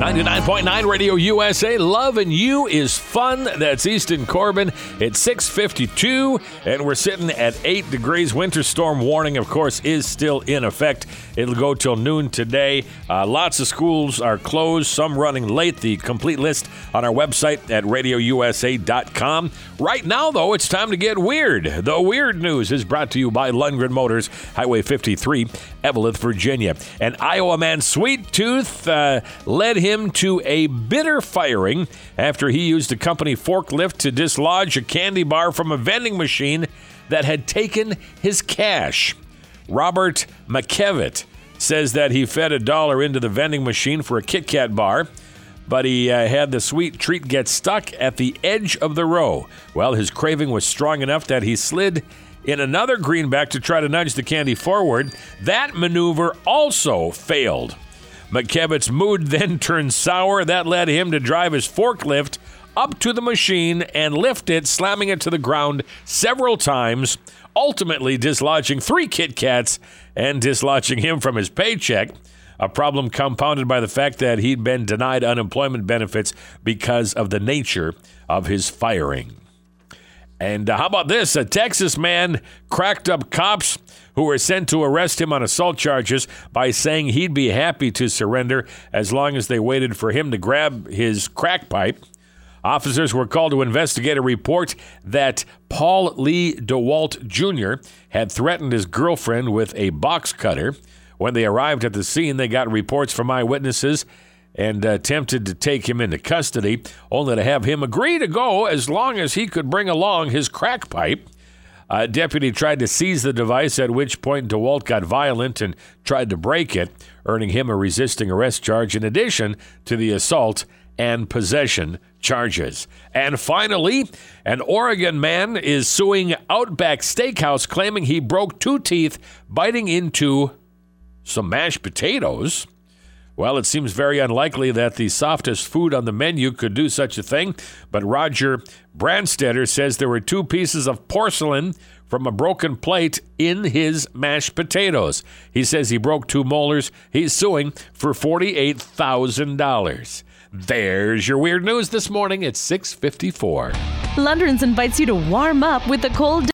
99.9 Radio USA. Loving You is fun. That's Easton Corbin. It's 6:52, and we're sitting at 8 degrees. Winter storm warning, of course, is still in effect. It'll go till noon today. Lots of schools are closed, some running late. The complete list on our website at radiousa.com. Right now, though, it's time to get weird. The weird news is brought to you by Lundgren Motors, Highway 53, Eveleth, Virginia. An Iowa man's sweet tooth led him to a bitter firing after he used a company forklift to dislodge a candy bar from a vending machine that had taken his cash. Robert McKevitt says that he fed $1 into the vending machine for a Kit Kat bar, but he had the sweet treat get stuck at the edge of the row. Well, his craving was strong enough that he slid in another greenback to try to nudge the candy forward. That maneuver also failed. McKevitt's mood then turned sour. That led him to drive his forklift up to the machine and lift it, slamming it to the ground several times, ultimately dislodging 3 Kit Kats and dislodging him from his paycheck. A problem compounded by the fact that he'd been denied unemployment benefits because of the nature of his firing. And how about this? A Texas man cracked up cops who were sent to arrest him on assault charges by saying he'd be happy to surrender as long as they waited for him to grab his crack pipe. Officers were called to investigate a report that Paul Lee DeWalt Jr. had threatened his girlfriend with a box cutter. When they arrived at the scene, they got reports from eyewitnesses and attempted to take him into custody, only to have him agree to go as long as he could bring along his crack pipe. A deputy tried to seize the device, at which point DeWalt got violent and tried to break it, earning him a resisting arrest charge in addition to the assault and possession charges. And finally, an Oregon man is suing Outback Steakhouse, claiming he broke 2 teeth biting into some mashed potatoes. Well, it seems very unlikely that the softest food on the menu could do such a thing, but Roger Brandstetter says there were 2 pieces of porcelain from a broken plate in his mashed potatoes. He says he broke 2 molars. He's suing for $48,000. There's your weird news this morning at 6:54. Lundgren's invites you to warm up with the cold